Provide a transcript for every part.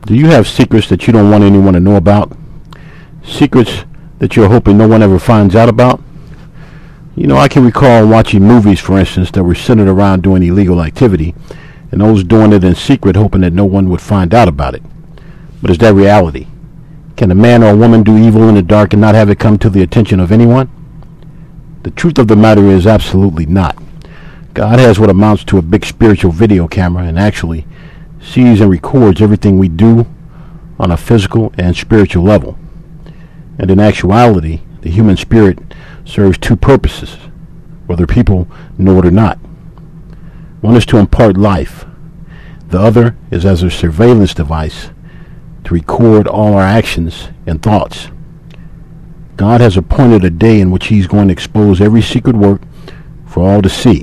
Do you have secrets that you don't want anyone to know about? Secrets that you're hoping no one ever finds out about? You know, I can recall watching movies, for instance, that were centered around doing illegal activity, and those doing it in secret hoping that no one would find out about it. But is that reality? Can a man or a woman do evil in the dark and not have it come to the attention of anyone? The truth of the matter is absolutely not. God has what amounts to a big spiritual video camera and actually sees and records everything we do on a physical and spiritual level. And in actuality, the human spirit serves two purposes, whether people know it or not. One is to impart life. The other is as a surveillance device to record all our actions and thoughts. God has appointed a day in which He's going to expose every secret work for all to see.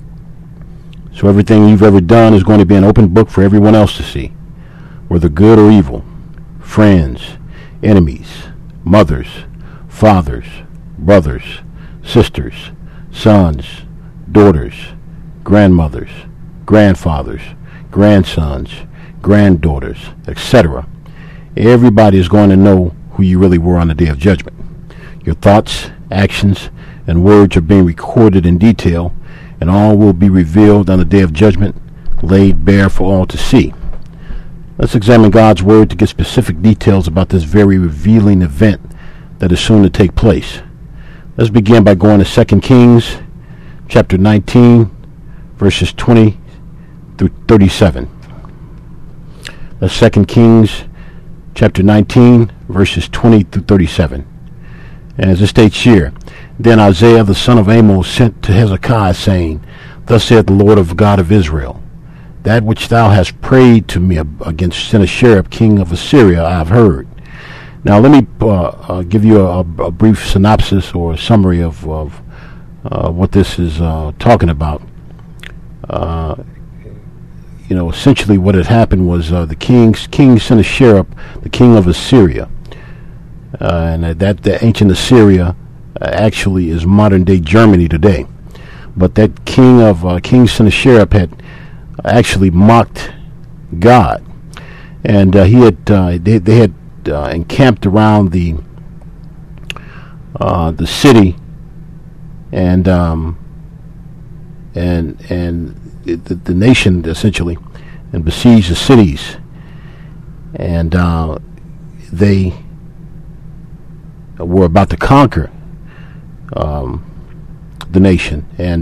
So everything you've ever done is going to be an open book for everyone else to see, whether good or evil, friends, enemies, mothers, fathers, brothers, sisters, sons, daughters, grandmothers, grandfathers, grandsons, granddaughters, etc. Everybody is going to know who you really were on the day of judgment. Your thoughts, actions, and words are being recorded in detail, and all will be revealed on the day of judgment, laid bare for all to see. Let's examine God's Word to get specific details about this very revealing event that is soon to take place. Let's begin by going to 2 Kings chapter 19, verses 20 through 37. That's 2 Kings chapter 19, verses 20 through 37. And as it states here, Then Isaiah the son of Amos sent to Hezekiah, saying, Thus saith the Lord of God of Israel, That which thou hast prayed to me against Sennacherib king of Assyria I have heard. Now let me give you a brief synopsis or a summary of what this is talking about. Essentially what had happened was the King Sennacherib, the king of Assyria, and that the ancient Assyria actually is modern day Germany today. But that King Sennacherib had actually mocked God, and they had encamped around the city, and the nation essentially, and besieged the cities, and they were about to conquer the nation. And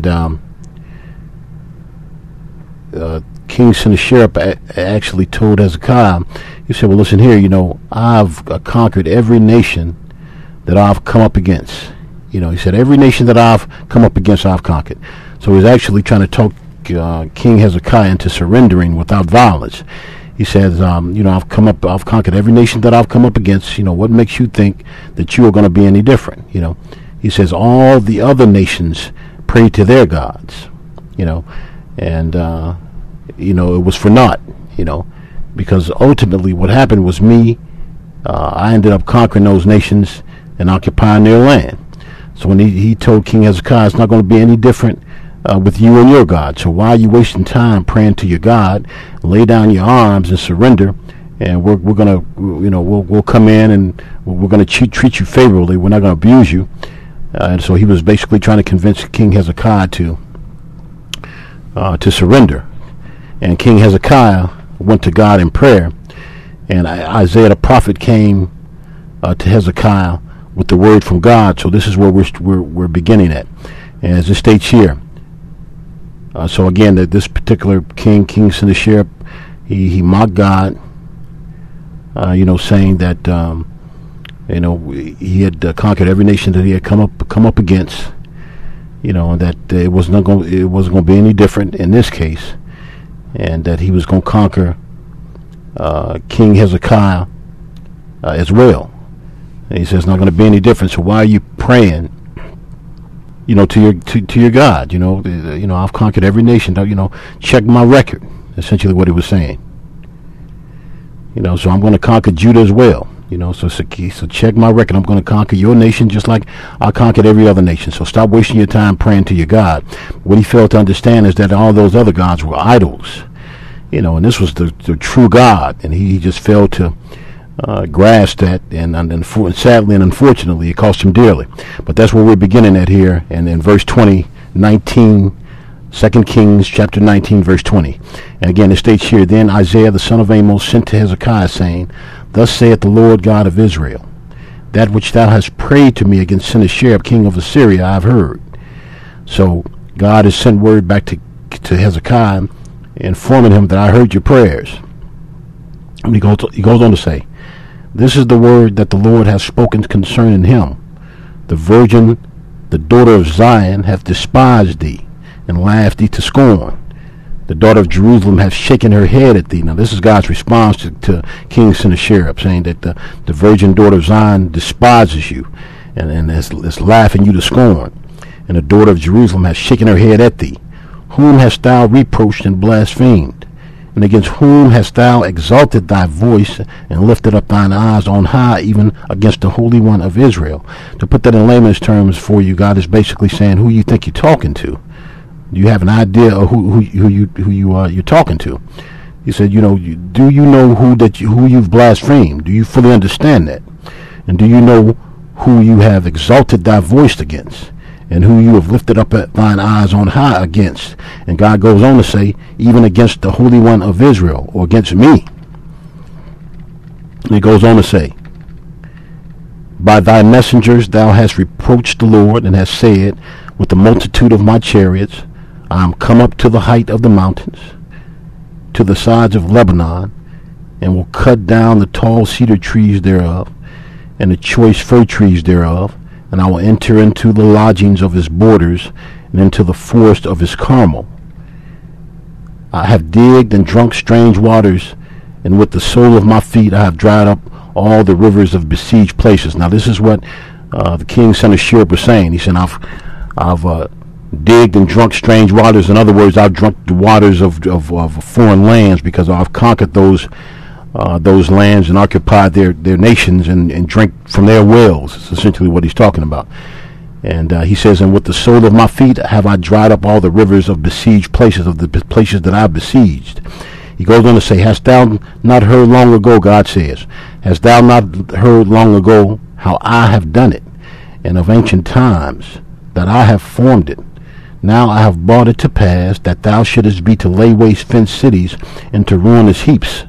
King Sennacherib actually told Hezekiah, he said, well, listen here, I've conquered every nation that I've come up against. He said, every nation that I've come up against, I've conquered. So he's actually trying to talk King Hezekiah into surrendering without violence. He says, I've conquered every nation that I've come up against. What makes you think that you are going to be any different? He says, all the other nations pray to their gods, and it was for naught, because ultimately what happened was I ended up conquering those nations and occupying their land. So when he told King Hezekiah, it's not going to be any different with you and your God. So why are you wasting time praying to your God? Lay down your arms and surrender, and we're gonna, we'll come in and we're gonna treat you favorably. We're not gonna abuse you. And so he was basically trying to convince King Hezekiah to surrender. And King Hezekiah went to God in prayer, and Isaiah the prophet came to Hezekiah with the word from God. So this is where we're beginning at, and as it states here. So again, that this particular King Sennacherib, he mocked God, saying that he had conquered every nation that he had come up against, and that it wasn't going to be any different in this case, and that he was going to conquer King Hezekiah as well. And he says it's not going to be any different. So why are you praying? To your God, I've conquered every nation. Check my record. Essentially, what he was saying. So I'm going to conquer Judah as well. So check my record. I'm going to conquer your nation just like I conquered every other nation. So stop wasting your time praying to your God. What he failed to understand is that all those other gods were idols. And this was the true God, and he just failed to grasp that, and sadly and unfortunately, it cost him dearly. But that's where we're beginning at here, and in verse 20, 19, 2 Kings chapter 19, verse 20. And again, it states here, Then Isaiah the son of Amos sent to Hezekiah, saying, Thus saith the Lord God of Israel, That which thou hast prayed to me against Sennacherib king of Assyria I have heard. So God has sent word back to Hezekiah, informing him that I heard your prayers. And he goes on to say, This is the word that the Lord hath spoken concerning him. The virgin, the daughter of Zion, hath despised thee, and laughed thee to scorn. The daughter of Jerusalem hath shaken her head at thee. Now this is God's response to King Sennacherib, saying that the virgin daughter of Zion despises you, and is laughing you to scorn. And the daughter of Jerusalem hath shaken her head at thee. Whom hast thou reproached and blasphemed? And against whom hast thou exalted thy voice and lifted up thine eyes on high, even against the Holy One of Israel? To put that in layman's terms for you, God is basically saying, who you think you're talking to? Do you have an idea of who you're talking to? He said, do you know who you've blasphemed? Do you fully understand that? And do you know who you have exalted thy voice against, and who you have lifted up thine eyes on high against? And God goes on to say, even against the Holy One of Israel, or against me. And he goes on to say, By thy messengers thou hast reproached the Lord, and hast said, With the multitude of my chariots I am come up to the height of the mountains, to the sides of Lebanon, and will cut down the tall cedar trees thereof, and the choice fir trees thereof, and I will enter into the lodgings of his borders, and into the forest of his Carmel. I have digged and drunk strange waters, and with the sole of my feet I have dried up all the rivers of besieged places. Now this is what the king Sennacherib was saying. He said, I've digged and drunk strange waters. In other words, I've drunk the waters of foreign lands, because I've conquered those lands and occupied their nations, and drink from their wells. It's essentially what he's talking about. And he says, and with the sole of my feet have I dried up all the rivers of besieged places, of the places that I besieged. He goes on to say, Hast thou not heard long ago, God says, hast thou not heard long ago how I have done it, and of ancient times that I have formed it? Now I have brought it to pass that thou shouldest be to lay waste fenced cities into ruinous heaps.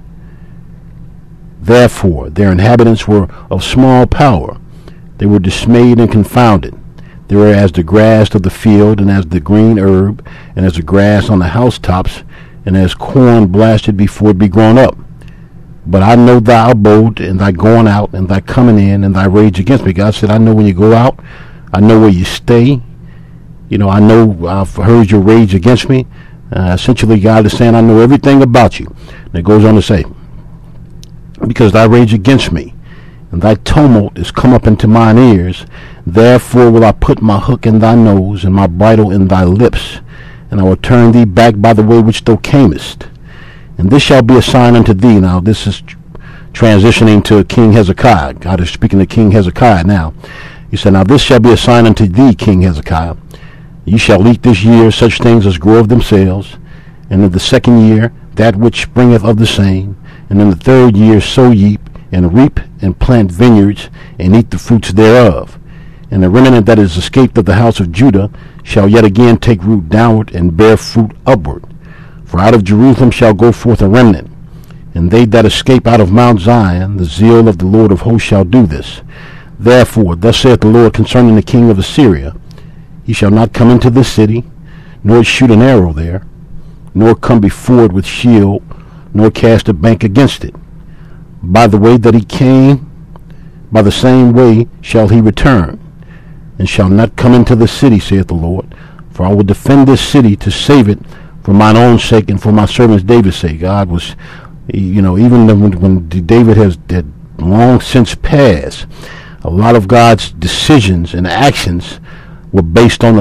Therefore their inhabitants were of small power. They were dismayed and confounded. They were as the grass of the field, and as the green herb, and as the grass on the housetops, and as corn blasted before it be grown up. But I know thy abode, and thy going out, and thy coming in, and thy rage against me. God said, I know when you go out. I know where you stay. I know I've heard your rage against me. Essentially, God is saying, I know everything about you. And it goes on to say, because thy rage against me, and thy tumult is come up into mine ears, therefore will I put my hook in thy nose, and my bridle in thy lips, and I will turn thee back by the way which thou camest. And this shall be a sign unto thee. Now, this is transitioning to King Hezekiah. God is speaking to King Hezekiah now. He said, Now this shall be a sign unto thee, King Hezekiah. Ye shall eat this year such things as grow of themselves, and in the second year that which springeth of the same, and in the third year sow ye, and reap, and plant vineyards, and eat the fruits thereof. And the remnant that is escaped of the house of Judah shall yet again take root downward, and bear fruit upward. For out of Jerusalem shall go forth a remnant, and they that escape out of Mount Zion, the zeal of the Lord of hosts shall do this. Therefore, thus saith the Lord concerning the king of Assyria, He shall not come into this city, nor shoot an arrow there, nor come before it with shield, nor cast a bank against it. By the way that he came, by the same way shall he return, and shall not come into the city, saith the Lord. For I will defend this city to save it for mine own sake and for my servant David's sake. God was, even when David had long since passed, a lot of God's decisions and actions were based on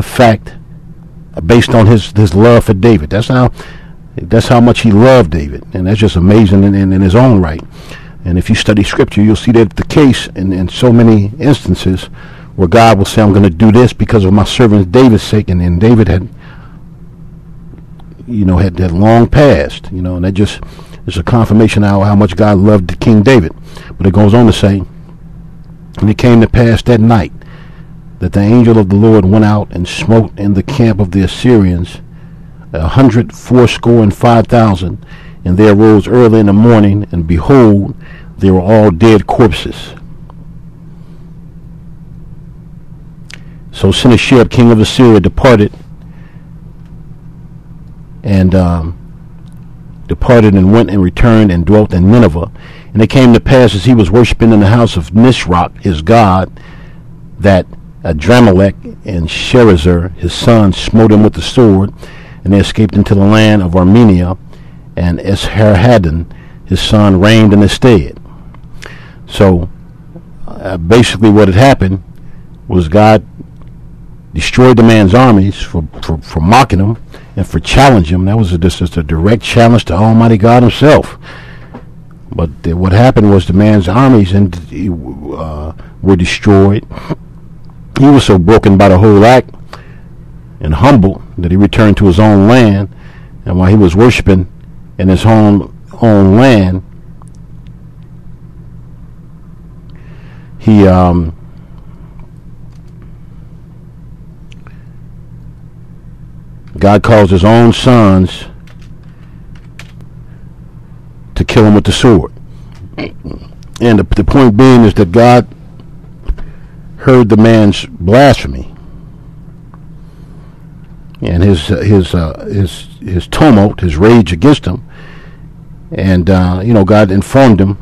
his love for David. That's how much he loved David, and that's just amazing in his own right. And if you study Scripture, you'll see that the case in so many instances where God will say, I'm going to do this because of my servant David's sake, and David had had long passed, and that just is a confirmation of how much God loved King David. But it goes on to say, and it came to pass that night that the angel of the Lord went out and smote in the camp of the Assyrians 185,000, and they arose early in the morning, and behold, they were all dead corpses. So Sennacherib, king of Assyria, departed and went and returned and dwelt in Nineveh. And it came to pass, as he was worshiping in the house of Nisroch, his god, that Adramelech and Sharezer, his son, smote him with the sword, and they escaped into the land of Armenia, and Esarhaddon, his son, reigned in his stead. So basically what had happened was God destroyed the man's armies for mocking him and for challenging him. That was just a direct challenge to Almighty God himself. But what happened was the man's armies were destroyed. He was so broken by the whole act and humble that he returned to his own land. And while he was worshiping in his own land, he God caused his own sons to kill him with the sword. And the point being is that God heard the man's blasphemy and his tumult, his rage against him, and God informed him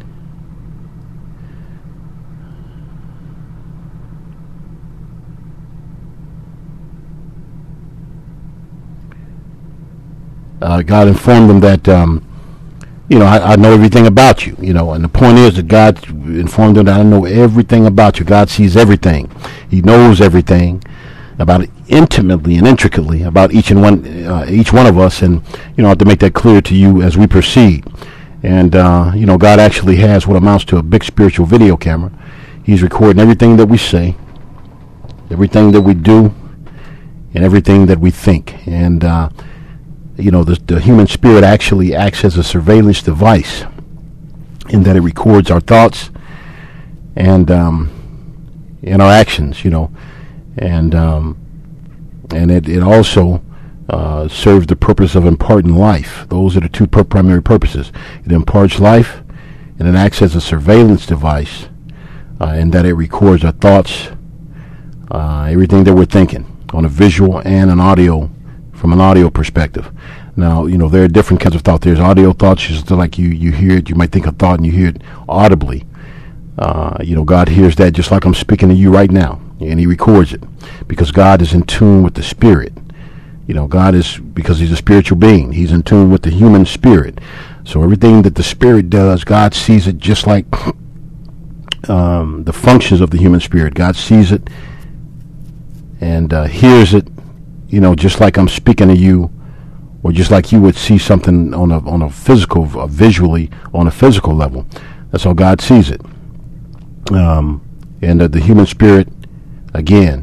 that I know everything about you, and the point is that God informed him that I know everything about you. God sees everything. He knows everything about it intimately and intricately about each one of us, and I have to make that clear to you as we proceed. And God actually has what amounts to a big spiritual video camera. He's recording everything that we say, everything that we do, and everything that we think. And the human spirit actually acts as a surveillance device in that it records our thoughts and our actions, and it also serves the purpose of imparting life. Those are the two primary purposes. It imparts life, and it acts as a surveillance device in that it records our thoughts, everything that we're thinking on a visual and an audio, from an audio perspective. Now, there are different kinds of thought. There's audio thoughts, just like you hear it. You might think a thought and you hear it audibly. God hears that just like I'm speaking to you right now, and he records it because God is in tune with the spirit. God is, because he's a spiritual being, he's in tune with the human spirit. So everything that the spirit does, God sees it just like the functions of the human spirit. God sees it and hears it, just like I'm speaking to you, or just like you would see something on a physical, visually on a physical level. That's how God sees it. And the human spirit, again,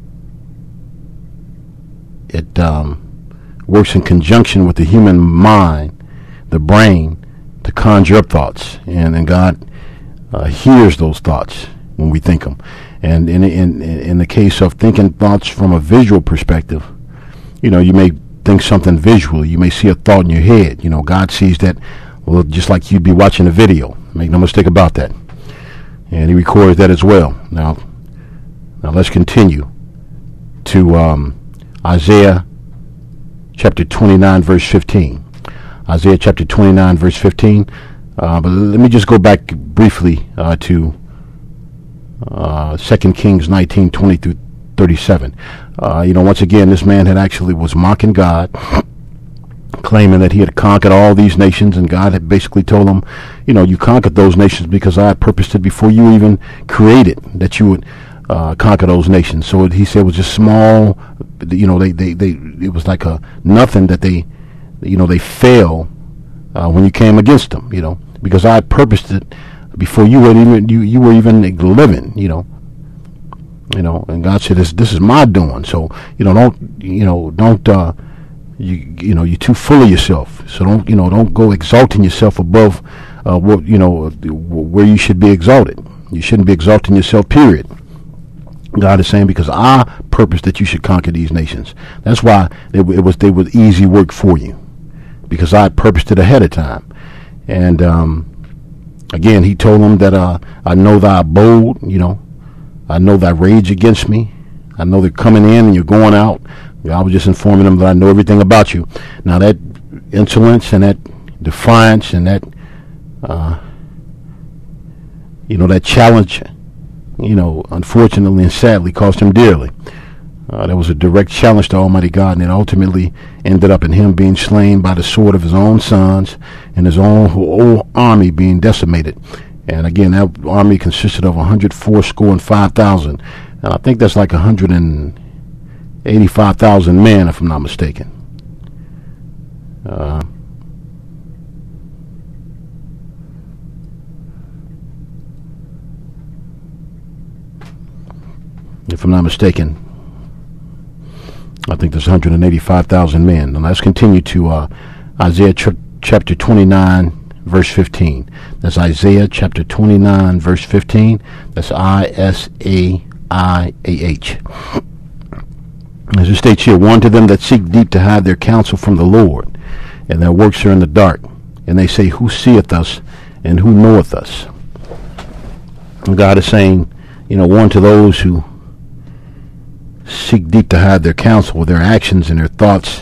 it works in conjunction with the human mind, the brain, to conjure up thoughts, and God hears those thoughts when we think them. And in the case of thinking thoughts from a visual perspective, you may think something visually. You may see a thought in your head. God sees that, well, just like you'd be watching a video. Make no mistake about that. And he records that as well. Now let's continue to Isaiah chapter 29, verse 15. Isaiah chapter 29, verse 15. But let me just go back briefly to 2 Kings 19, 20 through 37. Once again, this man was mocking God, claiming that he had conquered all these nations, and God had basically told him, you conquered those nations because I had purposed it before you even created that you would conquer those nations. So he said it was just small. It was like a nothing that they fell when you came against them. Because I had purposed it before you were even living. And God said, this is my doing. So don't you're too full of yourself. So don't go exalting yourself above where you should be exalted. You shouldn't be exalting yourself, period. God is saying, because I purpose that you should conquer these nations. That's why they was easy work for you, because I purposed it ahead of time. And again, he told them that I know thy abode, I know thy rage against me. I know they're coming in and you're going out. I was just informing them that I know everything about you. Now that insolence and that defiance and that that challenge, unfortunately and sadly cost him dearly. That was a direct challenge to Almighty God, and it ultimately ended up in him being slain by the sword of his own sons and his own whole army being decimated. And again, that army consisted of 185,000. And I think that's like 185,000 men, if I'm not mistaken. If I'm not mistaken, I think there's 185,000 men. And let's continue to Isaiah chapter 29, verse 15. That's Isaiah chapter 29, verse 15. That's Isaiah. As it states here, "Woe to them that seek deep to hide their counsel from the Lord, and their works are in the dark. And they say, Who seeth us, and who knoweth us?" And God is saying, woe to those who seek deep to hide their counsel, their actions and their thoughts,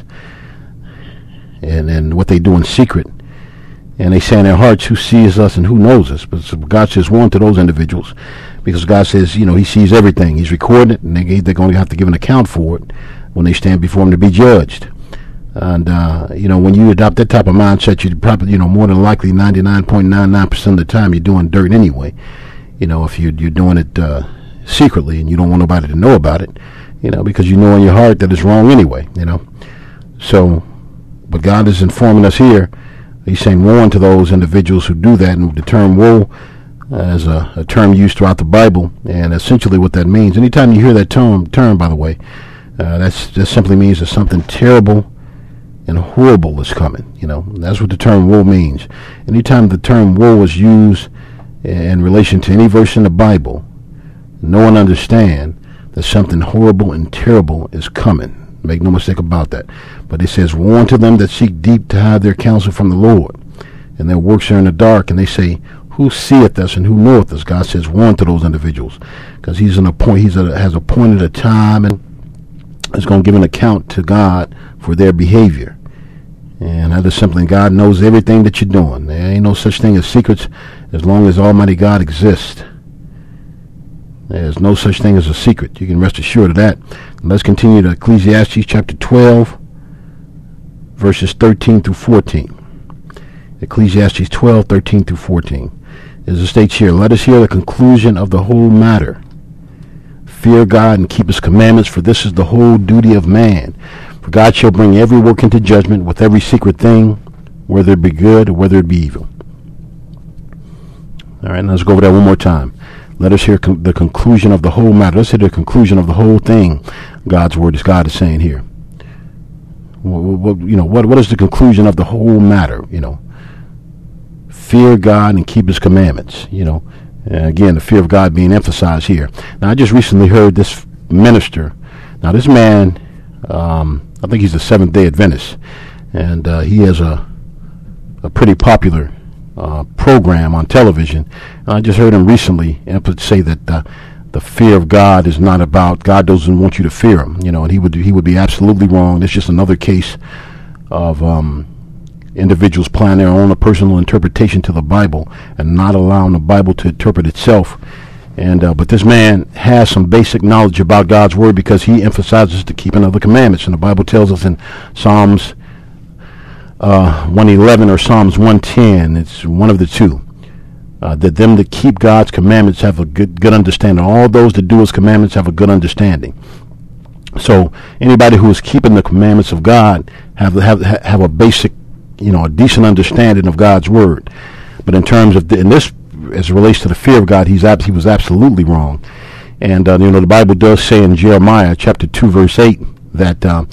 and what they do in secret. And they say in their hearts, Who sees us and who knows us? But God says, woe to those individuals, because God says, he sees everything. He's recording it, and they're going to have to give an account for it when they stand before him to be judged. And, when you adopt that type of mindset, you probably, more than likely 99.99% of the time you're doing dirt anyway. If you're doing it secretly and you don't want nobody to know about it, because you know in your heart that it's wrong anyway, So, but God is informing us here. He's saying, woe unto those individuals who do that. And the term woe is a term used throughout the Bible. And essentially what that means, anytime you hear that term, by the way, that simply means that something terrible and horrible is coming. That's what the term woe means. Anytime the term woe is used in relation to any verse in the Bible, know and understand that something horrible and terrible is coming. Make no mistake about that. But it says, woe unto them that seek deep to hide their counsel from the Lord, and their works are in the dark. And they say, Who seeth us and who knoweth us? God says, woe unto those individuals, because He has appointed a time and is going to give an account to God for their behavior. And that is simply, God knows everything that you're doing. There ain't no such thing as secrets as long as Almighty God exists. There's no such thing as a secret. You can rest assured of that. And let's continue to Ecclesiastes chapter 12, verses 13 through 14. Ecclesiastes 12, 13 through 14. As it states here, let us hear the conclusion of the whole matter. Fear God and keep His commandments, for this is the whole duty of man. For God shall bring every work into judgment with every secret thing, whether it be good or whether it be evil. All right, now let's go over that one more time. Let us hear the conclusion of the whole matter. Let's hear the conclusion of the whole thing. God's word is God is saying here. What is the conclusion of the whole matter? Fear God and keep His commandments. Again, the fear of God being emphasized here. Now, I just recently heard this minister. Now, this man, I think he's a Seventh-day Adventist, and he has a pretty popular program on television. And I just heard him recently say that the fear of God is not about, God doesn't want you to fear Him, and he would be absolutely wrong. It's just another case of individuals applying their own personal interpretation to the Bible and not allowing the Bible to interpret itself. And but this man has some basic knowledge about God's word, because he emphasizes the keeping of the commandments. And the Bible tells us in Psalms 111 or Psalms 110, it's one of the two, that them that keep God's commandments have a good understanding. All those that do His commandments have a good understanding. So anybody who is keeping the commandments of God have a basic, a decent understanding of God's word. But in terms of in this, as it relates to the fear of God, he was absolutely wrong. And the Bible does say in Jeremiah chapter 2 verse 8 that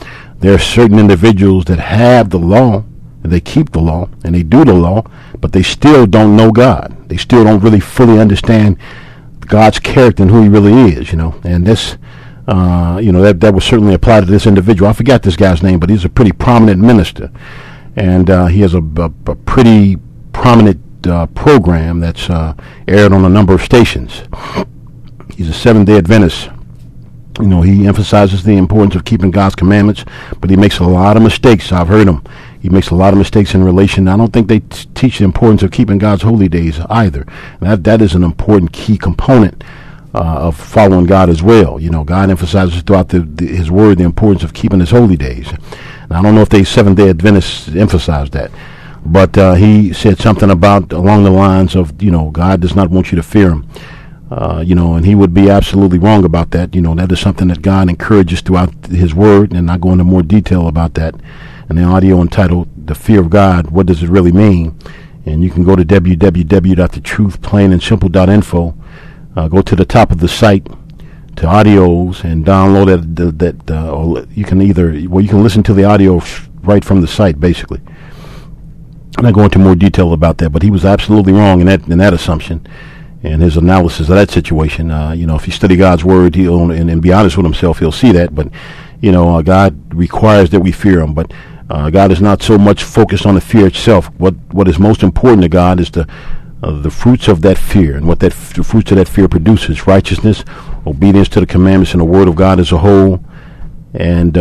There are certain individuals that have the law, and they keep the law, and they do the law, but they still don't know God. They still don't really fully understand God's character and who he really is, And this, that would certainly apply to this individual. I forgot this guy's name, but he's a pretty prominent minister. And he has a pretty prominent program that's aired on a number of stations. He's a Seventh-day Adventist. He emphasizes the importance of keeping God's commandments, but he makes a lot of mistakes. I've heard him. He makes a lot of mistakes in relation. I don't think they teach the importance of keeping God's holy days either. That is an important key component of following God as well. God emphasizes throughout his word the importance of keeping his holy days. And I don't know if they Seventh-day Adventists emphasize that, but he said something about along the lines of, God does not want you to fear him. And he would be absolutely wrong about that. That is something that God encourages throughout his word, and I'll go into more detail about that in the audio entitled The Fear of God, What Does It Really Mean? And you can go to www.thetruthplainandsimple.info, go to the top of the site to audios and download or you can listen to the audio right from the site, basically. And I go into more detail about that, but he was absolutely wrong in that assumption. And his analysis of that situation, if you study God's word, he'll and be honest with himself, he'll see that. But, God requires that we fear him. But God is not so much focused on the fear itself. What is most important to God is the fruits of that fear, and what the fruits of that fear produces: righteousness, obedience to the commandments, and the word of God as a whole. And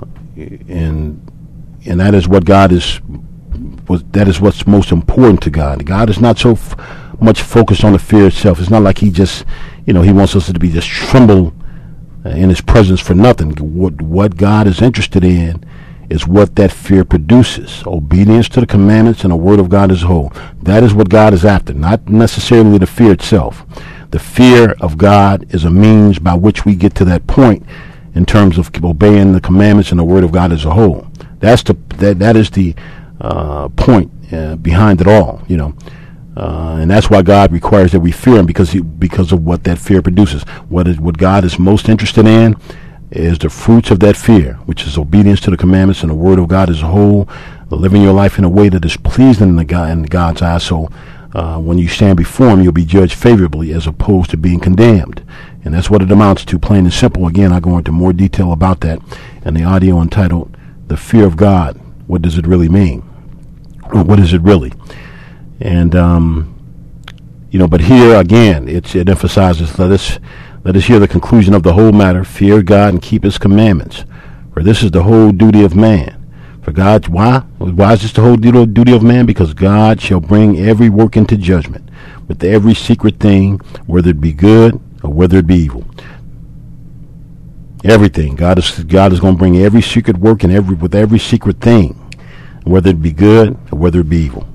that is what God is. That is what's most important to God. God is not so much focused on the fear itself. It's not like he just, he wants us to be just tremble in his presence for nothing. What God is interested in is what that fear produces: obedience to the commandments and the word of God as a whole. That is what God is after, not necessarily the fear itself. The fear of God is a means by which we get to that point in terms of obeying the commandments and the word of God as a whole. That is the point behind it all, and that's why God requires that we fear him, because of what that fear produces. What God is most interested in is the fruits of that fear, which is obedience to the commandments and the word of God as a whole, living your life in a way that is pleasing in God's eyes. So when you stand before him, you'll be judged favorably as opposed to being condemned. And that's what it amounts to, plain and simple. Again, I go into more detail about that in the audio entitled The Fear of God. What does it really mean? Or what is it really? And, but here again, it emphasizes, let us hear the conclusion of the whole matter: fear God and keep his commandments. For this is the whole duty of man. For God, why is this the whole duty of man? Because God shall bring every work into judgment with every secret thing, whether it be good or whether it be evil. Everything. God is going to bring every secret work and with every secret thing, whether it be good or whether it be evil.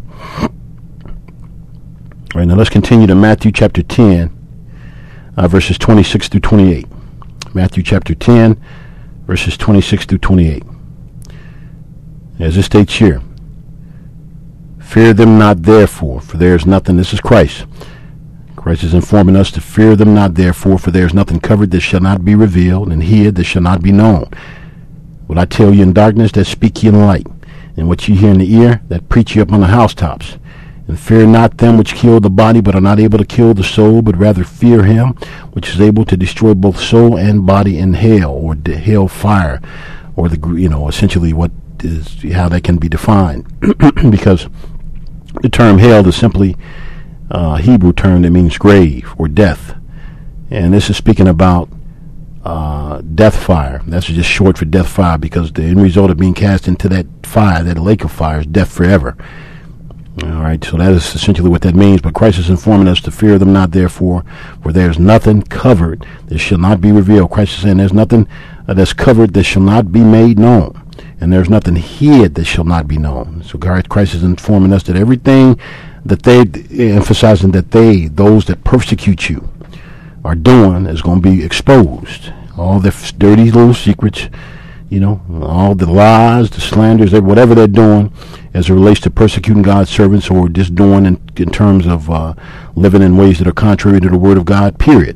All right, now let's continue to Matthew chapter 10, verses 26 through 28. Matthew chapter 10, verses 26 through 28. As it states here: fear them not therefore, for there is nothing. This is Christ. Christ is informing us to fear them not therefore, for there is nothing covered that shall not be revealed, and hid that shall not be known. What I tell you in darkness, that speak ye in light, and what ye hear in the ear, that preach ye up on the housetops. And fear not them which kill the body, but are not able to kill the soul, but rather fear him which is able to destroy both soul and body in hell, or hell fire, or essentially what is how that can be defined. Because the term hell is simply a Hebrew term that means grave or death, and this is speaking about death fire. That's just short for death fire, because the end result of being cast into that fire, that lake of fire, is death forever. All right, so that is essentially what that means. But Christ is informing us to fear them not therefore, for there is nothing covered that shall not be revealed. Christ is saying there's nothing that's covered that shall not be made known, and there's nothing hid that shall not be known. So Christ is informing us that everything that emphasizing that those that persecute you are doing is going to be exposed. All their dirty little secrets, all the lies, the slanders, whatever they're doing as it relates to persecuting God's servants, or just doing in terms of living in ways that are contrary to the word of God, period.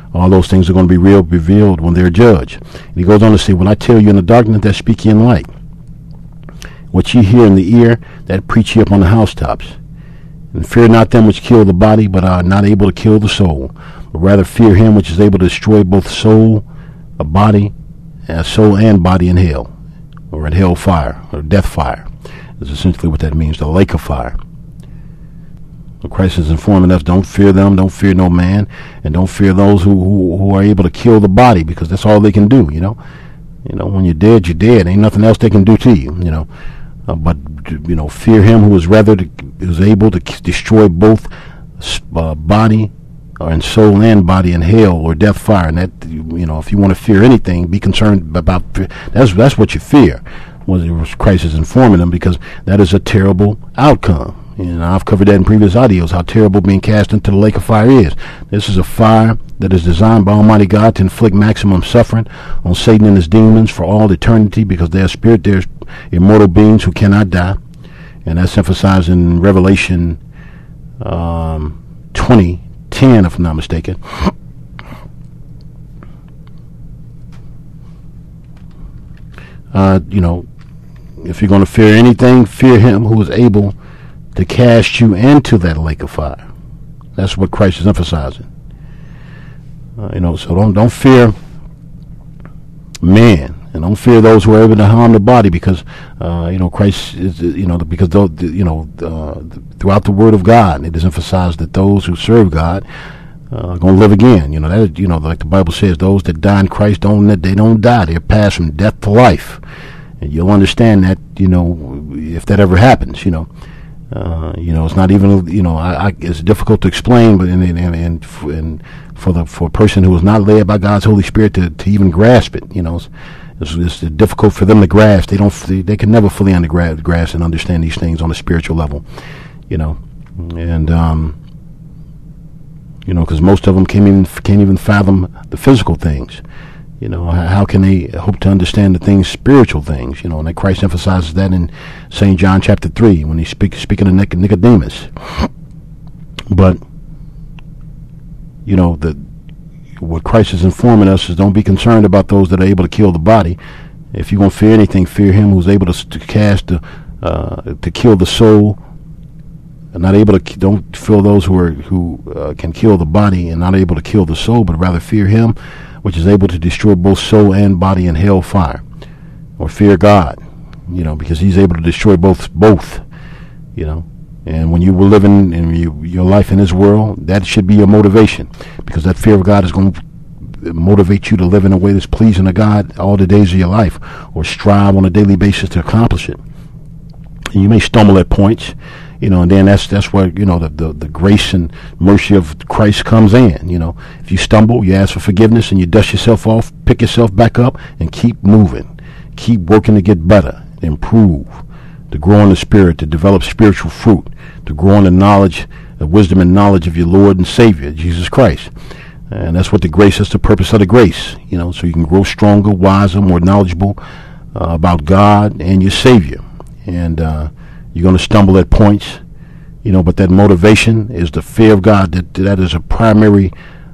All those things are going to be revealed when they're judged. And he goes on to say, "When I tell you in the darkness, that speak ye in light. What ye hear in the ear, that preach ye up on the housetops. And fear not them which kill the body, but are not able to kill the soul. But rather fear him which is able to destroy both soul and body in hell." Or in hell fire, or death fire. Is essentially what that means, the lake of fire. Christ is informing us, don't fear them, don't fear no man, and don't fear those who are able to kill the body, because that's all they can do, you know. When you're dead, you're dead. Ain't nothing else they can do to you, you know. But fear him who is able to destroy both body and soul and body in hell or death fire. And that, if you want to fear anything, be concerned about that's what you fear. Was Christ is informing them, because that is a terrible outcome. And I've covered that in previous audios, how terrible being cast into the lake of fire is. This is a fire that is designed by Almighty God to inflict maximum suffering on Satan and his demons for all eternity, because they're spirit, they're immortal beings who cannot die. And that's emphasized in Revelation 20:10, if I'm not mistaken. If you're going to fear anything, fear him who is able to cast you into that lake of fire. That's what Christ is emphasizing. So don't fear man, and don't fear those who are able to harm the body, because Christ is because throughout the Word of God it is emphasized that those who serve God are going to live again. Like the Bible says, those that die in Christ don't die; they're passed from death to life. And you'll understand that, if that ever happens, it's not even, it's difficult to explain, but and for a person who is not led by God's Holy Spirit to even grasp it, it's difficult for them to grasp. They can never fully grasp and understand these things on a spiritual level, and because most of them can't even fathom the physical things. How can they hope to understand the things, spiritual things? And that Christ emphasizes that in St. John chapter 3 when he's speaking to Nicodemus. But what Christ is informing us is, don't be concerned about those that are able to kill the body. If you're going to fear anything, fear him who's able to kill the soul. And not able to, don't fear those who can kill the body and not able to kill the soul, but rather fear him which is able to destroy both soul and body in hell fire. Or fear God, because he's able to destroy both. And when you were living in your life in this world, that should be your motivation, because that fear of God is going to motivate you to live in a way that's pleasing to God all the days of your life, or strive on a daily basis to accomplish it. And you may stumble at points, and then that's where, the grace and mercy of Christ comes in. If you stumble, you ask for forgiveness and you dust yourself off, pick yourself back up and keep moving. Keep working to get better, improve, to grow in the Spirit, to develop spiritual fruit, to grow in the knowledge, the wisdom and knowledge of your Lord and Savior, Jesus Christ. And that's what the grace is, the purpose of the grace, so you can grow stronger, wiser, more knowledgeable about God and your Savior. And you're going to stumble at points, but that motivation is the fear of God. That is a primary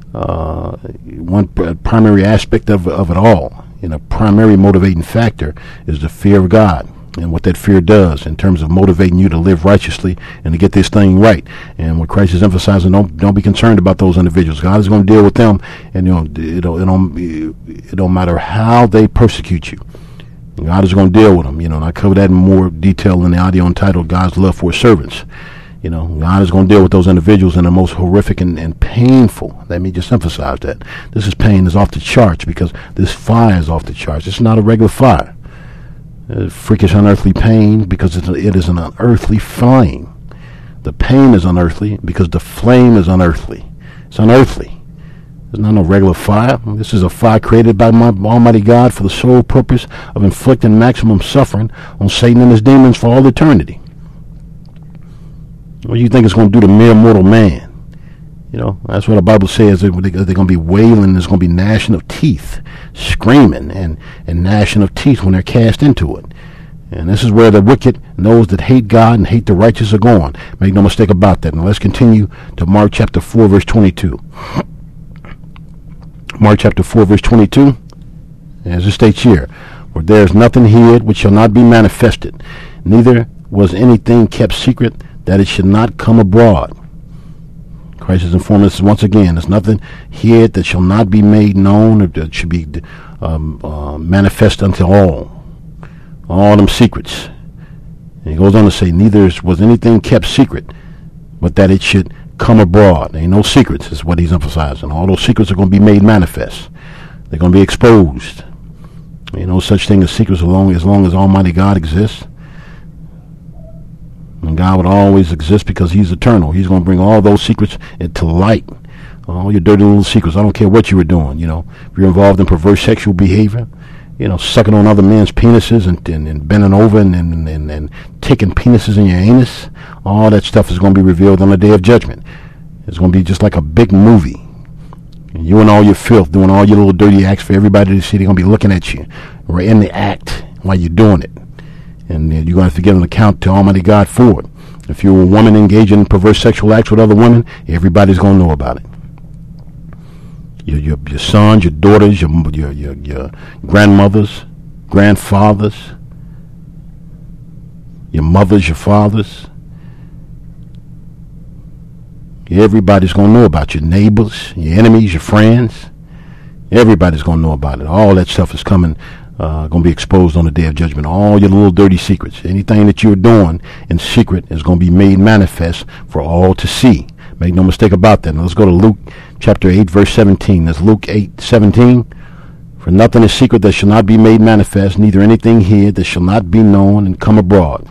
primary aspect of it all. A primary motivating factor is the fear of God, and what that fear does in terms of motivating you to live righteously and to get this thing right. And what Christ is emphasizing, don't be concerned about those individuals. God is going to deal with them, and it don't matter how they persecute you. God is going to deal with them, and I cover that in more detail in the audio entitled God's Love for His Servants. God is going to deal with those individuals in the most horrific and painful. Let me just emphasize that. This pain is off the charts, because this fire is off the charts. It's not a regular fire. Freakish, unearthly pain, because it is an unearthly flame. The pain is unearthly because the flame is unearthly. It's unearthly. It's not no regular fire. This is a fire created by Almighty God for the sole purpose of inflicting maximum suffering on Satan and his demons for all eternity. What do you think it's going to do to mere mortal man? That's what the Bible says. They're going to be wailing. There's going to be gnashing of teeth, screaming and gnashing of teeth when they're cast into it. And this is where the wicked and those that hate God and hate the righteous are going. Make no mistake about that. And let's continue to Mark chapter 4, verse 22. Mark chapter 4, verse 22, as it states here, for there is nothing hid which shall not be manifested, neither was anything kept secret that it should not come abroad. Christ is informing us once again, there's nothing hid that shall not be made known, or that should be manifest unto all them secrets. And he goes on to say, neither was anything kept secret, but that it should come abroad. There ain't no secrets, is what he's emphasizing. All those secrets are going to be made manifest. They're going to be exposed. There ain't no such thing as secrets as long as Almighty God exists. And God would always exist because he's eternal. He's going to bring all those secrets into light. All your dirty little secrets. I don't care what you were doing. If you're involved in perverse sexual behavior, sucking on other men's penises and bending over and taking penises in your anus, all that stuff is going to be revealed on the day of judgment. It's going to be just like a big movie. And you and all your filth, doing all your little dirty acts for everybody to see. They're going to be looking at you right in the act while you're doing it. And you're going to have to give an account to Almighty God for it. If you're a woman engaging in perverse sexual acts with other women, everybody's going to know about it. Your sons, your daughters, your grandmothers, grandfathers, your mothers, your fathers. Everybody's going to know about your neighbors, your enemies, your friends. Everybody's going to know about it. All that stuff is coming, going to be exposed on the day of judgment. All your little dirty secrets. Anything that you're doing in secret is going to be made manifest for all to see. Make no mistake about that. Now let's go to Luke chapter 8, verse 17. That's Luke 8:17. For nothing is secret that shall not be made manifest, neither anything hid that shall not be known and come abroad.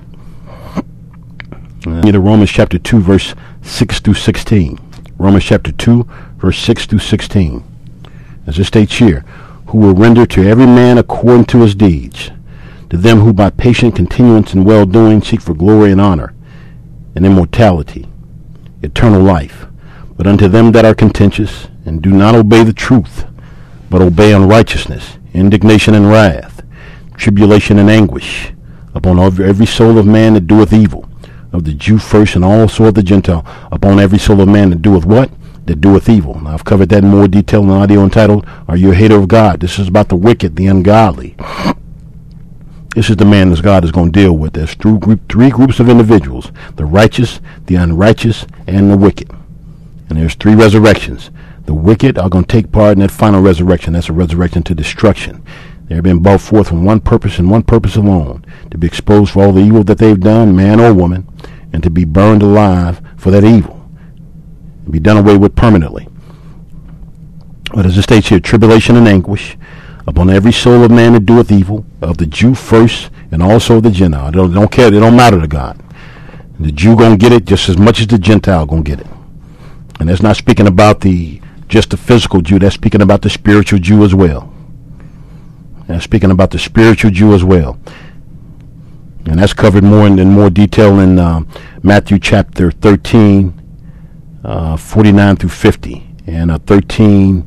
To Romans chapter 2, verse 6 through 16. Romans chapter 2, verse 6 through 16. As it states here, who will render to every man according to his deeds, to them who by patient continuance in well-doing seek for glory and honor and immortality, eternal life. But unto them that are contentious and do not obey the truth, but obey unrighteousness, indignation and wrath, tribulation and anguish, upon every soul of man that doeth evil, of the Jew first and also of the Gentile, upon every soul of man that doeth what? That doeth evil. Now I've covered that in more detail in an audio entitled, Are You a Hater of God? This is about the wicked, the ungodly. This is the man that God is going to deal with. There's three groups of individuals, the righteous, the unrighteous, and the wicked. And there's three resurrections. The wicked are going to take part in that final resurrection. That's a resurrection to destruction. They've been brought forth from one purpose and one purpose alone, to be exposed for all the evil that they've done, man or woman, and to be burned alive for that evil, and be done away with permanently. But as it states here, tribulation and anguish upon every soul of man that doeth evil, of the Jew first and also the Gentile. They don't care. They don't matter to God. The Jew going to get it just as much as the Gentile going to get it. And that's not speaking about just the physical Jew. That's speaking about the spiritual Jew as well. That's speaking about the spiritual Jew as well. And that's covered in more detail in Matthew chapter 13, 49 through 50. And 13...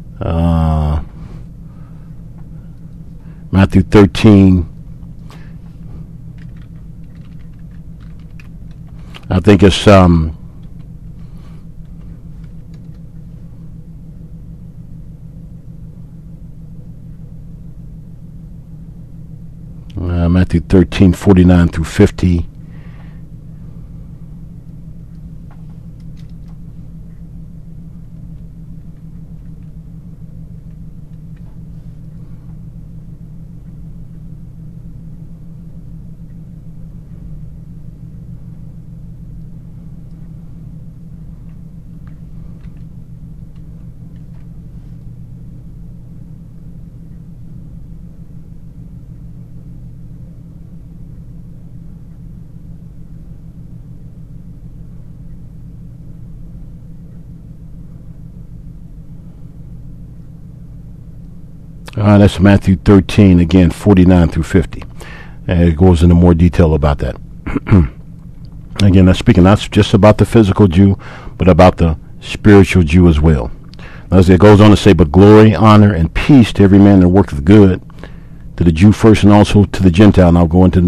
Matthew 13, I think it's Matthew 13, 49 through 50. That's Matthew 13, again, 49 through 50. It goes into more detail about that. Again, that's speaking not just about the physical Jew, but about the spiritual Jew as well. As it goes on to say, but glory, honor, and peace to every man that worketh good, to the Jew first and also to the Gentile. And I'll go into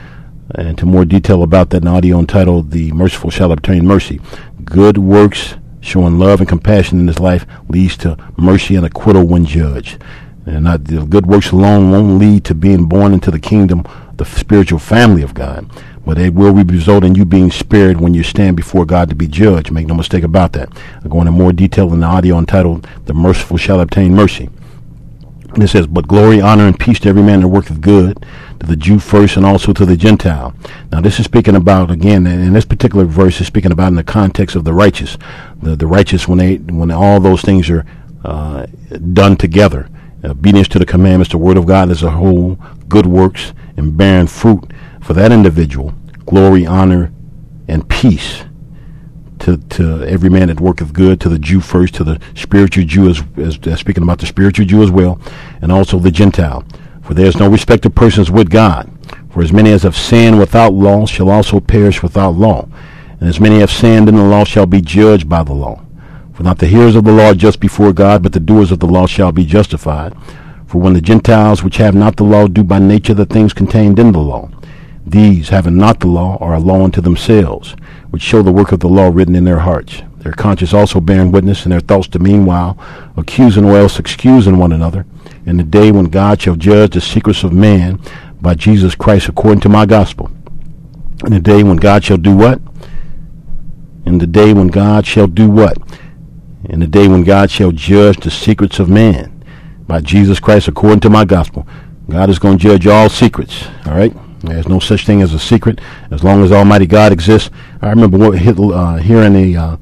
more detail about that in an audio entitled, The Merciful Shall Obtain Mercy. Good works Showing love and compassion in his life leads to mercy and acquittal when judged. And not the good works alone won't lead to being born into the kingdom, the spiritual family of God, but it will result in you being spared when you stand before God to be judged. Make no mistake about that. I go into more detail in the audio entitled "The Merciful Shall Obtain Mercy." And it says, "But glory, honor, and peace to every man that worketh good, to the Jew first and also to the Gentile." Now this is speaking about, again, in this particular verse is speaking about in the context of the righteous. The righteous when all those things are done together. Obedience to the commandments, the word of God as a whole, good works, and bearing fruit for that individual, glory, honor, and peace to every man that worketh good, to the Jew first, to the spiritual Jew, as speaking about the spiritual Jew as well, and also the Gentile. For there is no respect of persons with God. For as many as have sinned without law shall also perish without law. And as many have sinned in the law shall be judged by the law. For not the hearers of the law are just before God, but the doers of the law shall be justified. For when the Gentiles which have not the law do by nature the things contained in the law, these, having not the law, are a law unto themselves, which show the work of the law written in their hearts, their conscience also bearing witness, and their thoughts to meanwhile accusing or else excusing one another, in the day when God shall judge the secrets of man by Jesus Christ according to my gospel. In the day when God shall do what? In the day when God shall do what? In the day when God shall judge the secrets of man by Jesus Christ according to my gospel. God is going to judge all secrets, all right? There's no such thing as a secret as long as Almighty God exists. I remember hearing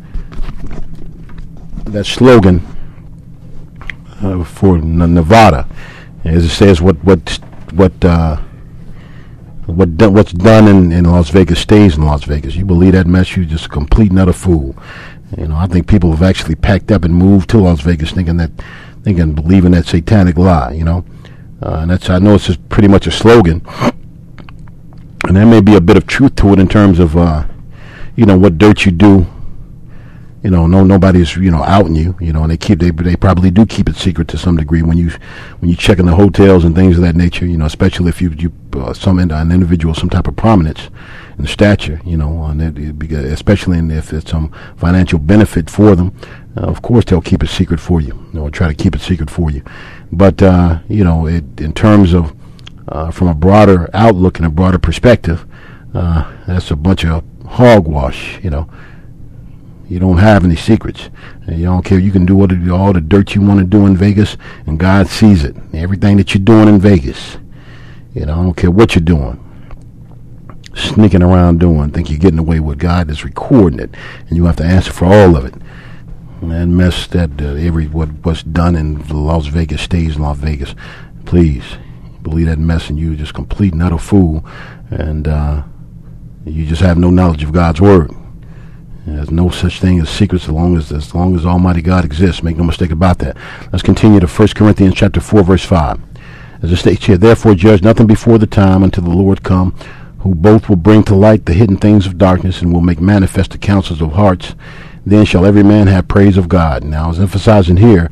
that slogan for Nevada, as it says, what's done in Las Vegas stays in Las Vegas. You believe that mess, you're just a complete and utter fool. I think people have actually packed up and moved to Las Vegas believing that satanic lie, and I know it's just pretty much a slogan, and there may be a bit of truth to it in terms of, what dirt you do. Nobody's, outing you, and they probably do keep it secret to some degree when you check in the hotels and things of that nature, especially if you an individual, some type of prominence and stature, especially if it's some financial benefit for them. Of course, they'll keep it secret for you, or try to keep it secret for you. But, in terms of, from a broader outlook and a broader perspective, that's a bunch of hogwash, You don't have any secrets. You don't care. You can do all the dirt you want to do in Vegas, and God sees it. Everything that you're doing in Vegas. I don't care what you're doing. Sneaking around doing. Think you're getting away with. God is recording it, and you have to answer for all of it. And mess that what's done in Las Vegas stays in Las Vegas. Please believe that mess, and you're just complete and utter fool, and you just have no knowledge of God's word. There's no such thing as secrets as long as Almighty God exists. Make no mistake about that. Let's continue to 1 Corinthians chapter 4, verse 5. As it states here, therefore judge nothing before the time until the Lord come, who both will bring to light the hidden things of darkness and will make manifest the counsels of hearts. Then shall every man have praise of God. Now, I was emphasizing here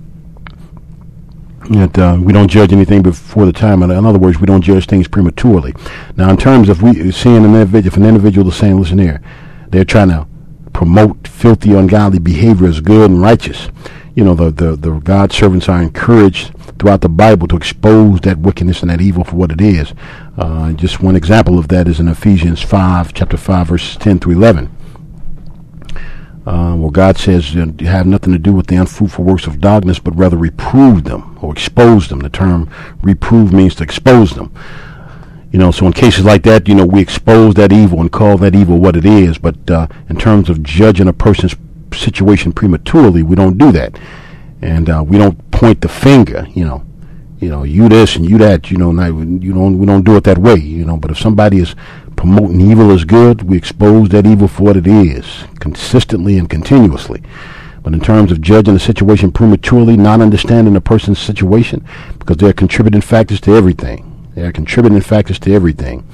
that we don't judge anything before the time. In other words, we don't judge things prematurely. Now, in terms of seeing if an individual is saying, listen here, they're trying to promote filthy, ungodly behavior as good and righteous. The God's servants are encouraged throughout the Bible to expose that wickedness and that evil for what it is. Just one example of that is in Ephesians chapter 5, verses 10 through 11. Where God says you have nothing to do with the unfruitful works of darkness, but rather reprove them or expose them. The term reprove means to expose them. So in cases like that, we expose that evil and call that evil what it is. But in terms of judging a person's situation prematurely, we don't do that. And we don't point the finger, you this and you that, we don't do it that way, But if somebody is promoting evil as good, we expose that evil for what it is, consistently and continuously. But in terms of judging a situation prematurely, not understanding a person's situation, because they're contributing factors to everything. They are contributing factors to everything.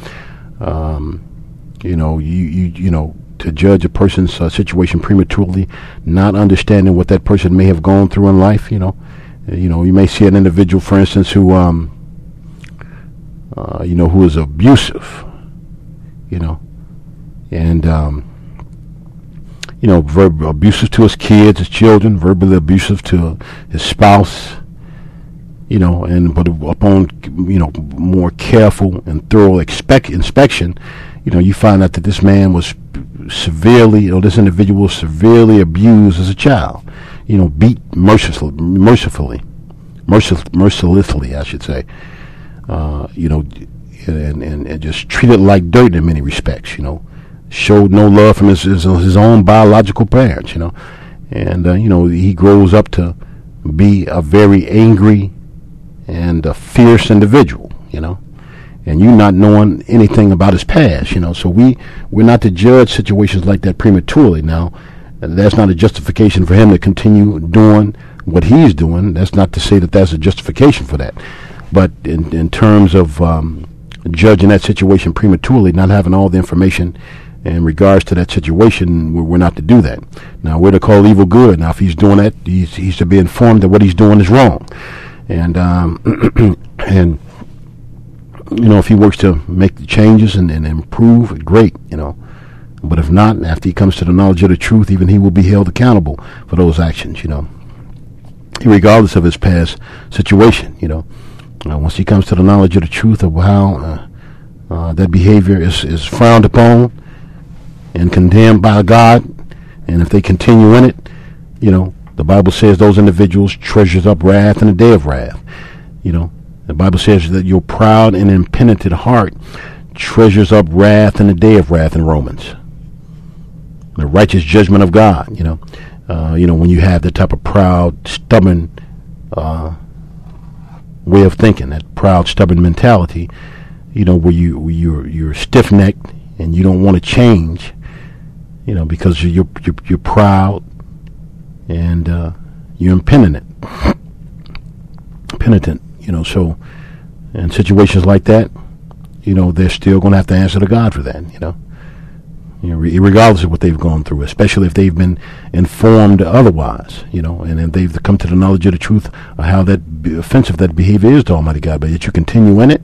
To judge a person's situation prematurely, not understanding what that person may have gone through in life. You may see an individual, for instance, who is abusive. And verbal abusive to his kids, his children, verbally abusive to his spouse, but upon, more careful and thorough inspection, you find out that this man was this individual was severely abused as a child, beat mercilessly, I should say, and just treated like dirt in many respects, showed no love from his own biological parents, and he grows up to be a very angry and a fierce individual, and you not knowing anything about his past, so we're not to judge situations like that prematurely. Now, that's not a justification for him to continue doing what he's doing. That's not to say that that's a justification for that, but in terms of judging that situation prematurely, not having all the information in regards to that situation, we're not to do that. Now, we're to call evil good. Now, if he's doing that, he's to be informed that what he's doing is wrong. And, and if he works to make the changes and improve, great, But if not, after he comes to the knowledge of the truth, even he will be held accountable for those actions, regardless of his past situation, once he comes to the knowledge of the truth of how that behavior is frowned upon and condemned by God, and if they continue in it, the Bible says those individuals treasures up wrath in the day of wrath. The Bible says that your proud and impenitent heart treasures up wrath in the day of wrath in Romans. The righteous judgment of God, when you have that type of proud, stubborn way of thinking, that proud, stubborn mentality, where you're stiff-necked and you don't want to change, because you're proud and you're impenitent, so in situations like that, they're still going to have to answer to God for that, regardless of what they've gone through, especially if they've been informed otherwise, and if they've come to the knowledge of the truth of how offensive that behavior is to Almighty God, but yet you continue in it,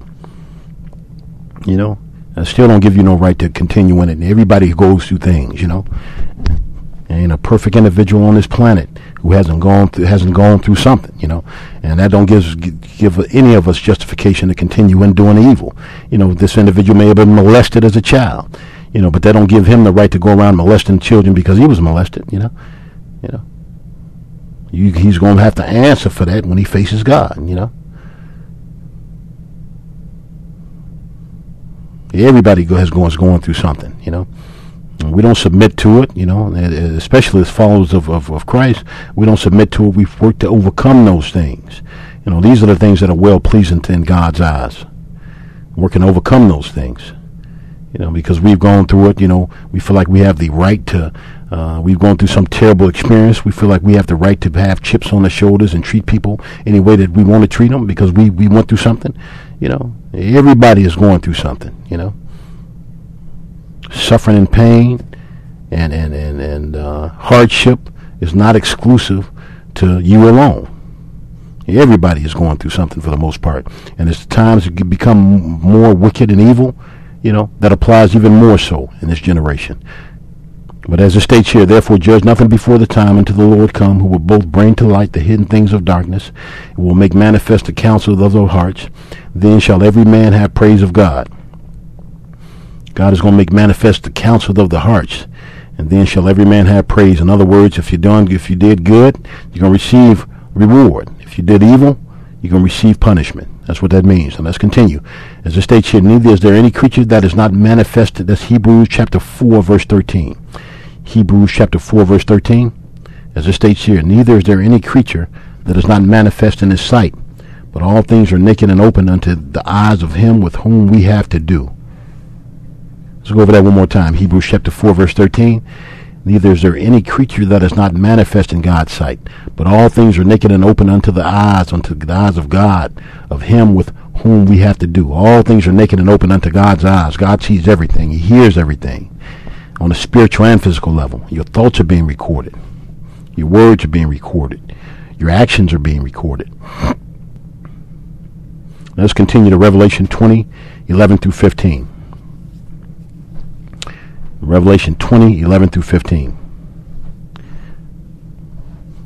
I still don't give you no right to continue in it. And everybody goes through things, ain't a perfect individual on this planet who hasn't gone through something, and that don't give any of us justification to continue in doing evil. This individual may have been molested as a child, but that don't give him the right to go around molesting children because he was molested, He's going to have to answer for that when he faces God, Everybody is going through something, We don't submit to it, especially as followers of Christ. We don't submit to it. We work to overcome those things. These are the things that are well-pleasing in God's eyes. Working to overcome those things, because we've gone through it, we feel like we have the right to, we've gone through some terrible experience. We feel like we have the right to have chips on the shoulders and treat people any way that we want to treat them because we went through something. Everybody is going through something, Suffering and pain and hardship is not exclusive to you alone. Everybody is going through something for the most part. And as times become more wicked and evil, that applies even more so in this generation. But as it states here, therefore judge nothing before the time until the Lord come, who will both bring to light the hidden things of darkness, and will make manifest the counsel of their hearts. Then shall every man have praise of God. God is going to make manifest the counsel of the hearts, and then shall every man have praise. In other words, if you did good, you're going to receive reward. If you did evil, you're going to receive punishment. That's what that means. And let's continue. As it states here, neither is there any creature that is not manifested. That's Hebrews chapter 4, verse 13. Hebrews chapter 4, verse 13. As it states here, neither is there any creature that is not manifest in his sight, but all things are naked and open unto the eyes of him with whom we have to do. Let's go over that one more time. Hebrews chapter 4, verse 13. Neither is there any creature that is not manifest in God's sight, but all things are naked and open unto the eyes of God, of him with whom we have to do. All things are naked and open unto God's eyes. God sees everything. He hears everything on a spiritual and physical level. Your thoughts are being recorded. Your words are being recorded. Your actions are being recorded. Let's continue to Revelation 20, 11 through 15. Revelation 20, 11 through 15.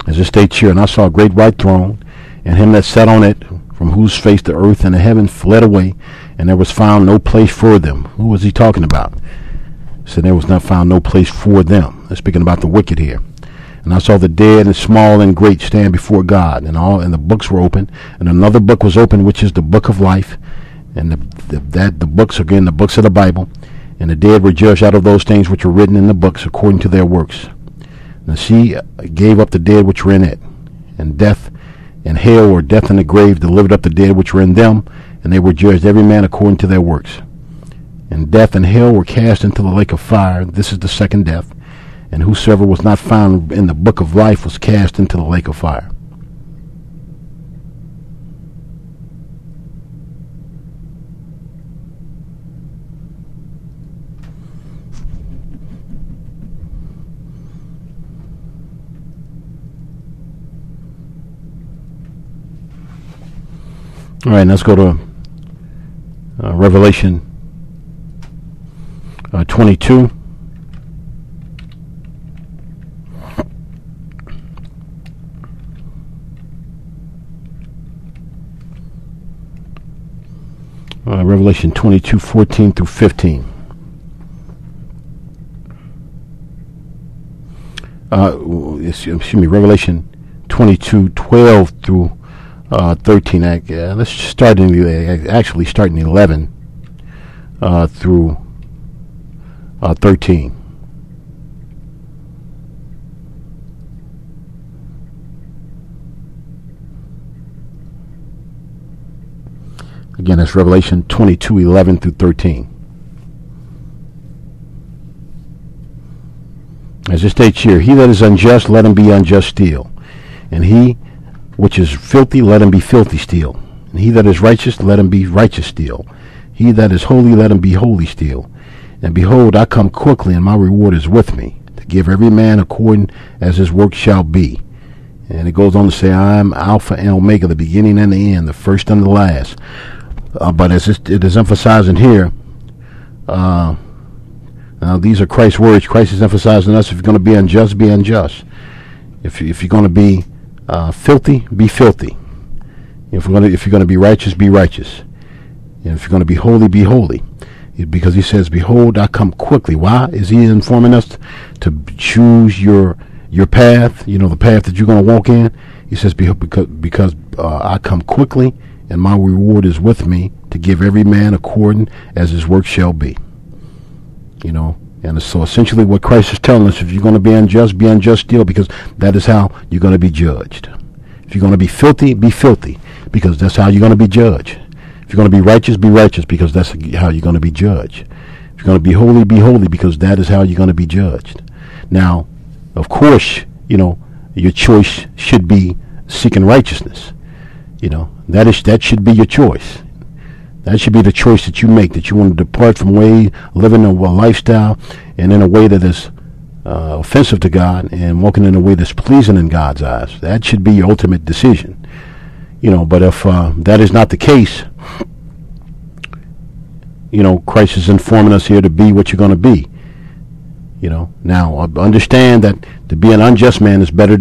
As it states here, and I saw a great white throne, and him that sat on it, from whose face the earth and the heaven fled away, and there was found no place for them. Who was he talking about? So there was not found no place for them. They're speaking about the wicked here. And I saw the dead and small and great stand before God, and the books were open, and another book was open, which is the book of life, and the books, again, the books of the Bible, and the dead were judged out of those things which were written in the books according to their works. And the sea gave up the dead which were in it, and death and hell, or death and the grave, delivered up the dead which were in them, and they were judged every man according to their works. And death and hell were cast into the lake of fire. This is the second death. And whosoever was not found in the book of life was cast into the lake of fire. All right, let's go to Revelation 22. Revelation 22:14 through 15. Excuse me, Revelation 22:12 through 13. Let's start in actually start in 11 through 13. Again, that's Revelation 22:11 through 13. As it states here, he that is unjust, let him be unjust still. And he which is filthy, let him be filthy still. And he that is righteous, let him be righteous still. He that is holy, let him be holy still. And behold, I come quickly, and my reward is with me, to give every man according as his work shall be. And it goes on to say, I am Alpha and Omega, the beginning and the end, the first and the last. But as it is emphasizing here, now these are Christ's words. Christ is emphasizing us, if you're going to be unjust, be unjust. If you're going to be filthy, be filthy. If you're going to be righteous, be righteous. And if you're going to be holy, be holy. Because he says, behold, I come quickly. Why is he informing us to choose your path, the path that you're going to walk in? He says, because I come quickly, and my reward is with me, to give every man according as his work shall be. And so essentially what Christ is telling us, if you're going to be unjust still, because that is how you're going to be judged. If you're going to be filthy, because that's how you're going to be judged. If you're going to be righteous, because that's how you're going to be judged. If you're going to be holy, because that is how you're going to be judged. Now, of course, your choice should be seeking righteousness. That should be your choice. That should be the choice that you make, that you want to depart from living a lifestyle and in a way that is offensive to God, and walking in a way that's pleasing in God's eyes. That should be your ultimate decision. But if that is not the case, Christ is informing us here to be what you're going to be. Now understand that to be an unjust man is better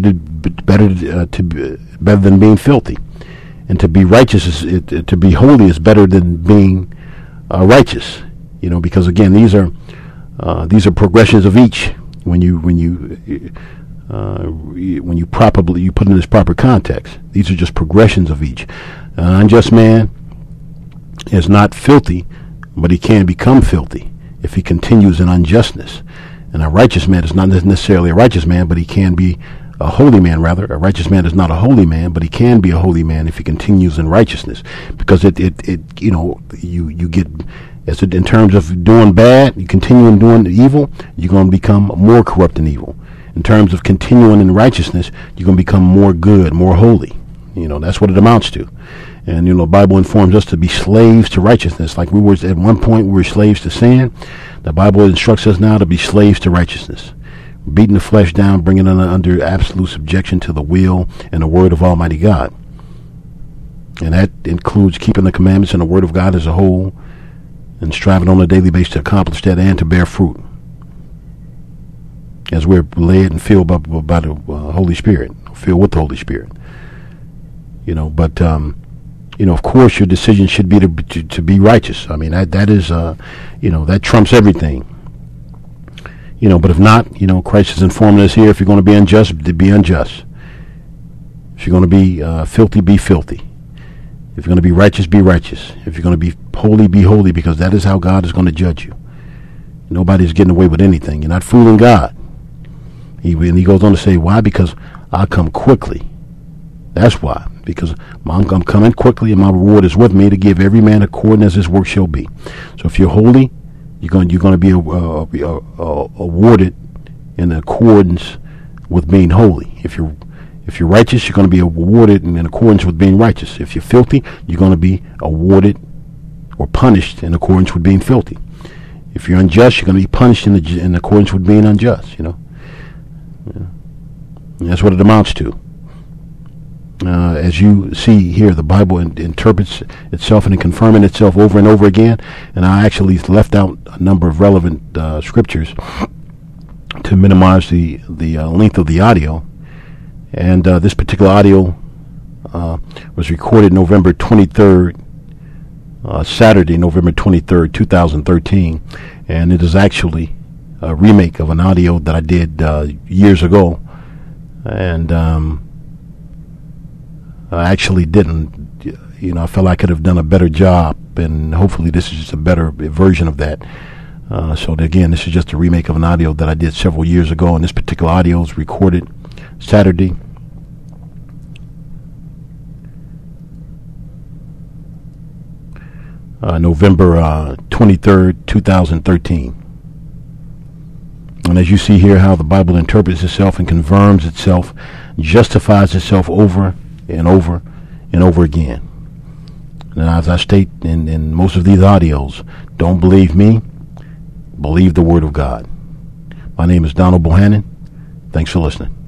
than being filthy. And to be righteous to be holy is better than being righteous, because again, these are progressions of each. When you put in this proper context, these are just progressions of each. An unjust man is not filthy, but he can become filthy if he continues in unjustness. And a righteous man is not necessarily a righteous man, but he can be a holy man, rather. A righteous man is not a holy man, but he can be a holy man if he continues in righteousness. Because you get, in terms of doing bad, you continue in doing evil, you're going to become more corrupt and evil. In terms of continuing in righteousness, you're going to become more good, more holy. That's what it amounts to. And, the Bible informs us to be slaves to righteousness. Like we were at one point, we were slaves to sin. The Bible instructs us now to be slaves to righteousness. Beating the flesh down, bringing it under absolute subjection to the will and the word of Almighty God. And that includes keeping the commandments and the word of God as a whole, and striving on a daily basis to accomplish that and to bear fruit. as we're led and filled by the Holy Spirit, filled with the Holy Spirit. But of course, your decision should be to be righteous. I mean, that is, that trumps everything. But if not, Christ is informing us here: if you're going to be unjust, be unjust. If you're going to be filthy, be filthy. If you're going to be righteous, be righteous. If you're going to be holy, because that is how God is going to judge you. Nobody's getting away with anything. You're not fooling God. And he goes on to say, why? Because I come quickly. That's why. Because I'm coming quickly, and my reward is with me to give every man according as his work shall be. So if you're holy, you're going to be awarded in accordance with being holy. If you're righteous, you're going to be awarded in accordance with being righteous. If you're filthy, you're going to be awarded or punished in accordance with being filthy. If you're unjust, you're going to be punished in accordance with being unjust. And that's what it amounts to. As you see here, the Bible interprets itself and confirming itself over and over again. And I actually left out a number of relevant scriptures to minimize the length of the audio. And this particular audio was recorded November 23rd, Saturday, November 23rd, 2013. And it is actually a remake of an audio that I did years ago. And I actually didn't. I felt I could have done a better job. And hopefully this is just a better version of that. So again, this is just a remake of an audio that I did several years ago. And this particular audio is recorded Saturday, November 23rd, 2013. And as you see here, how the Bible interprets itself and confirms itself, justifies itself over and over and over again. And as I state in most of these audios, don't believe me, believe the Word of God. My name is Donald Bohannon. Thanks for listening.